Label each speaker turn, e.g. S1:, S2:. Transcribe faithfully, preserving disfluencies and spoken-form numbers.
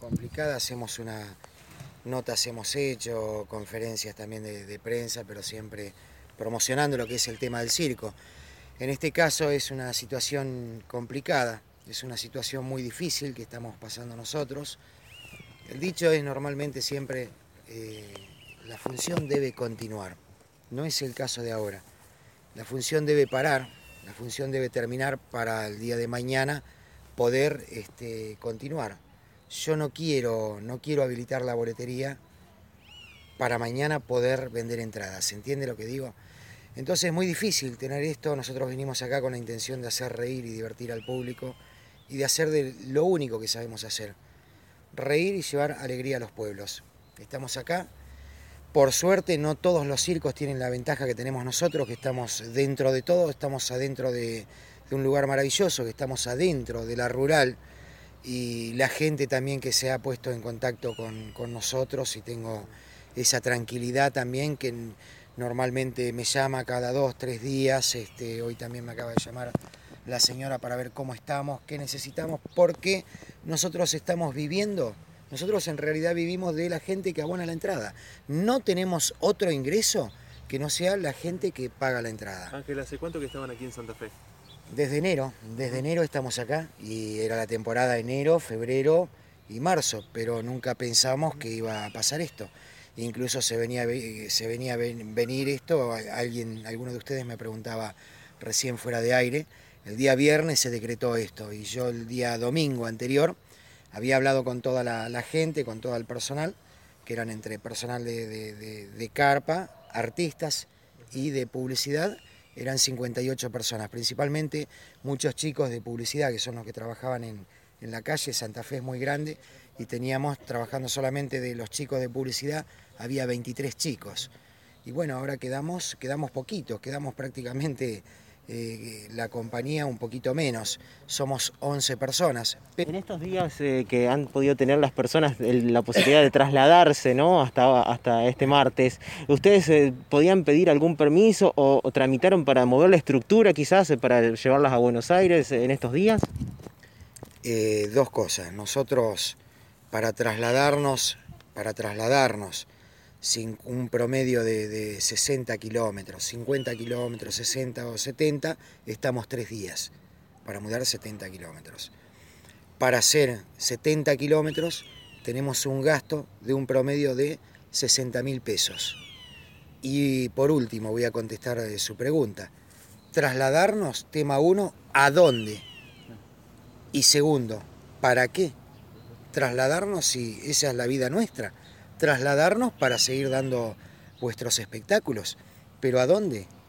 S1: complicada, hacemos una, notas hemos hecho, conferencias también de, de prensa, pero siempre promocionando lo que es el tema del circo. En este caso es una situación complicada, es una situación muy difícil que estamos pasando nosotros. El dicho es normalmente siempre, eh, la función debe continuar, no es el caso de ahora. La función debe parar, la función debe terminar para el día de mañana poder este, continuar. Yo no quiero, no quiero habilitar la boletería para mañana poder vender entradas, ¿se entiende lo que digo? Entonces es muy difícil tener esto, nosotros venimos acá con la intención de hacer reír y divertir al público y de hacer de lo único que sabemos hacer, reír y llevar alegría a los pueblos. Estamos acá, por suerte no todos los circos tienen la ventaja que tenemos nosotros, que estamos dentro de todo, estamos adentro de, de un lugar maravilloso, que estamos adentro de la rural, y la gente también que se ha puesto en contacto con, con nosotros, y tengo esa tranquilidad también que normalmente me llama cada dos, tres días, este, hoy también me acaba de llamar la señora para ver cómo estamos, qué necesitamos, porque nosotros estamos viviendo, nosotros en realidad vivimos de la gente que abona la entrada, no tenemos otro ingreso que no sea la gente que paga la entrada.
S2: Ángel, ¿hace cuánto que estaban aquí en Santa Fe?
S1: Desde enero, desde enero estamos acá y era la temporada enero, febrero y marzo, pero nunca pensamos que iba a pasar esto. Incluso se venía, se venía a venir esto, alguien, alguno de ustedes me preguntaba recién fuera de aire, el día viernes se decretó esto y yo el día domingo anterior había hablado con toda la, la gente, con todo el personal, que eran entre personal de, de, de, de carpa, artistas y de publicidad. Eran cincuenta y ocho personas, principalmente muchos chicos de publicidad, que son los que trabajaban en, en la calle. Santa Fe es muy grande y teníamos, trabajando solamente de los chicos de publicidad, había veintitrés chicos. Y bueno, ahora quedamos, quedamos poquitos, quedamos prácticamente eh, la compañía un poquito menos, somos once personas.
S3: En estos días eh, que han podido tener las personas el, la posibilidad de trasladarse, ¿no? hasta, hasta este martes, ¿ustedes eh, podían pedir algún permiso o, o tramitaron para mover la estructura quizás eh, para llevarlas a Buenos Aires en estos días?
S1: Eh, dos cosas, nosotros para trasladarnos, para trasladarnos sin un promedio de, de sesenta kilómetros, cincuenta kilómetros, sesenta o setenta, estamos tres días para mudar setenta kilómetros. Para hacer setenta kilómetros tenemos un gasto de un promedio de sesenta mil pesos. Y por último voy a contestar su pregunta. Trasladarnos, tema uno, ¿a dónde? Y segundo, ¿para qué? Trasladarnos si esa es la vida nuestra. Trasladarnos para seguir dando vuestros espectáculos. ¿Pero a dónde?